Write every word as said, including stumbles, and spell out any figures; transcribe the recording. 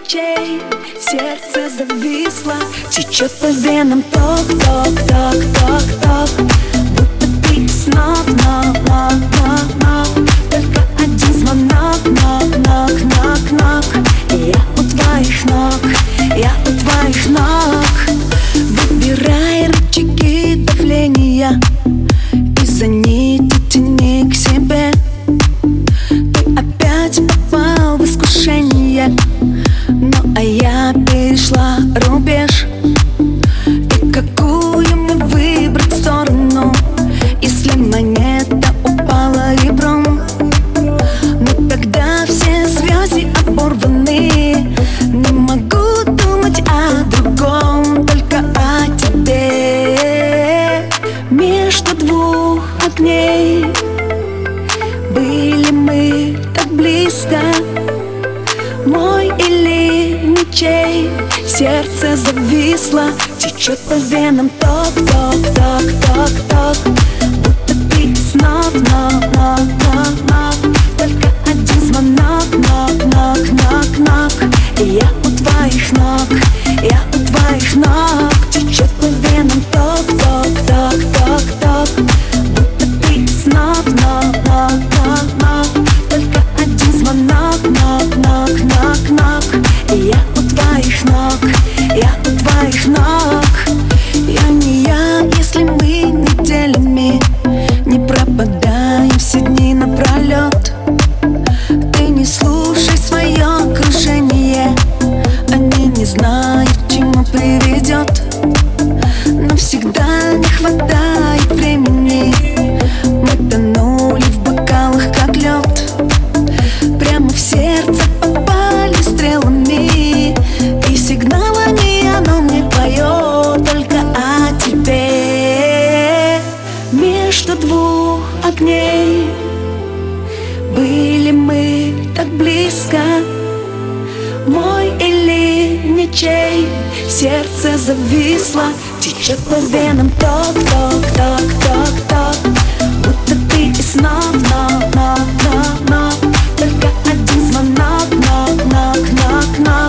ночей сердце зависло, течет по венам ток, ток, ток, ток, ток. Будто ты снов, нок, нок, нок, нок. Только один звонок, нок, нок, нок, нок. И я у твоих ног, я у твоих ног. Выбирай рычаги давления и за нити тяни к себе. Ты опять попал в искушение, ну а я перешла рубеж. И какую мне выбрать сторону, если монета упала ребром? Но когда все связи оборваны, не могу думать о другом, только о тебе. Между двух огней были мы так близко, мой или ничей. Сердце зависло, течет по венам ток, ток, ток, ток, ток. Будто ты снов, нок, нок, нок, нок. Только один звонок, нок, нок, нок, нок. И я у твоих ног, я у твоих ног. Течет по венам ток, ток, ток, ток, ток. Будто ты снов, нок, нок, нок, нок. Только один звонок, нок, нок, нок, нок. И я у твоих ног, я у твоих ног. Я не я, если мы неделями не пропадаем все дни напролет. Ты не слушай свое окружение, они не знают, к чему приведет. Но всегда не хватает времени, мы тонули в бокалах, как лед. Прямо в сердце попали стрелами, и сигналами оно мне поет только о тебе. Между двух огней были мы так близко, мой или ничей. Сердце зависло, течет по венам ток, ток, ток, ток, ток. Будто ты и снов, нок, нок, нок, нок. Только один звонок, нок, нок, нок, нок.